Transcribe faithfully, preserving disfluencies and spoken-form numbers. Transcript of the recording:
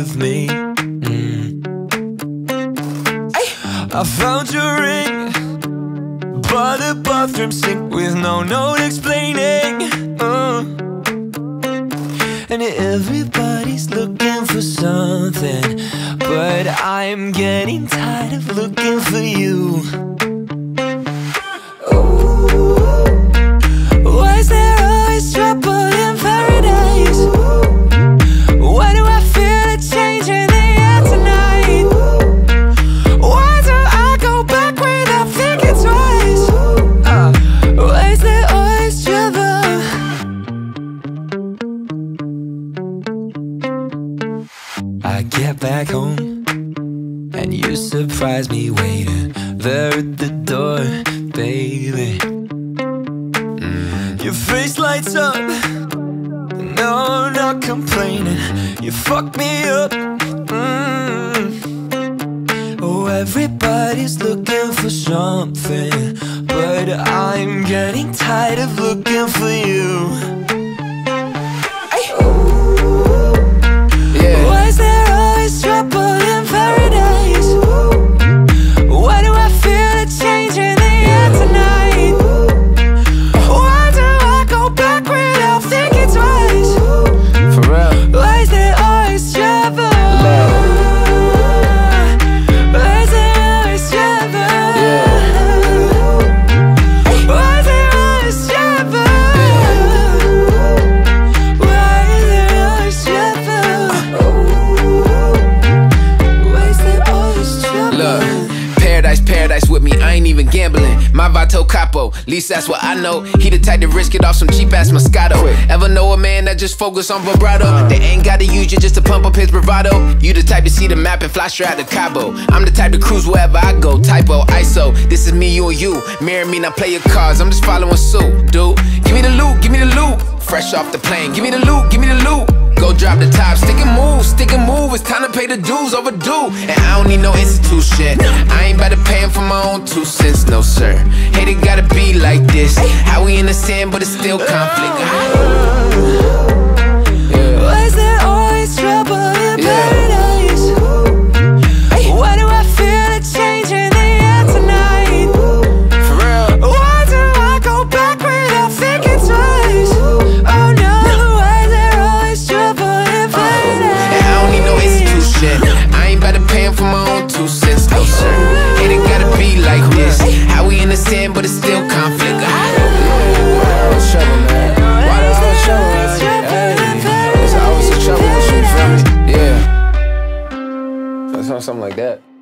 with me. mm. I found your ring by the bathroom sink with no note explaining. uh. And everybody's looking for something, but I'm getting tired of looking for you. Why is there always trouble in paradise? Why do I feel a change in the air tonight? Why do I go back without thinking twice? uh, Why is there always trouble? I get back home and you surprise me waiting there at the door, baby. Your face lights up, no, I'm not complaining. You fuck me up. mm. Oh, everybody's looking for something, but I'm getting tired of looking for you. Yeah. Why is there always trouble in paradise? Why do I feel a change in the air tonight? Why do I go back without thinking twice? For real. Why is there always trouble? Why is there always trouble? Yeah. Why is there always trouble? Why is there always trouble? Why is there always trouble? Look, paradise, paradise with me, I ain't even gambling. My Vato Capo, least that's what I know. He the type to risk it off some cheap ass Moscato. Ever know a man that just focus on vibrato? They ain't gotta use you just to pump up his bravado. You the type to see the map and fly straight out to Cabo. I'm the type to cruise wherever I go, typo, I S O. This is me, you and you. Marry me, now play your cards, I'm just following suit, dude. Give me the loot, give me the loot. Fresh off the plane, give me the loot, give me the loot. Go drop the top, stick and move, stick and move. It's time to pay the dues, overdue. And I don't need no institution. I ain't about to pay him for my own two cents, no sir. Hate it gotta be like this. How we in the sand, but it's still conflict. Yeah. Why is there always trouble in paradise? Why do I feel a change in the air tonight? For real. Why do I go back without thinking twice? Oh no, why is there always trouble in paradise? And I don't need no institution. I ain't about to pay him for my own two cents, no sir. Hate it gotta be like this. How we in the sand, but it's still conflict. Trouble, man. Why there's no trouble, man? Hey, there's always a trouble with you, feel me? Yeah. Something like that.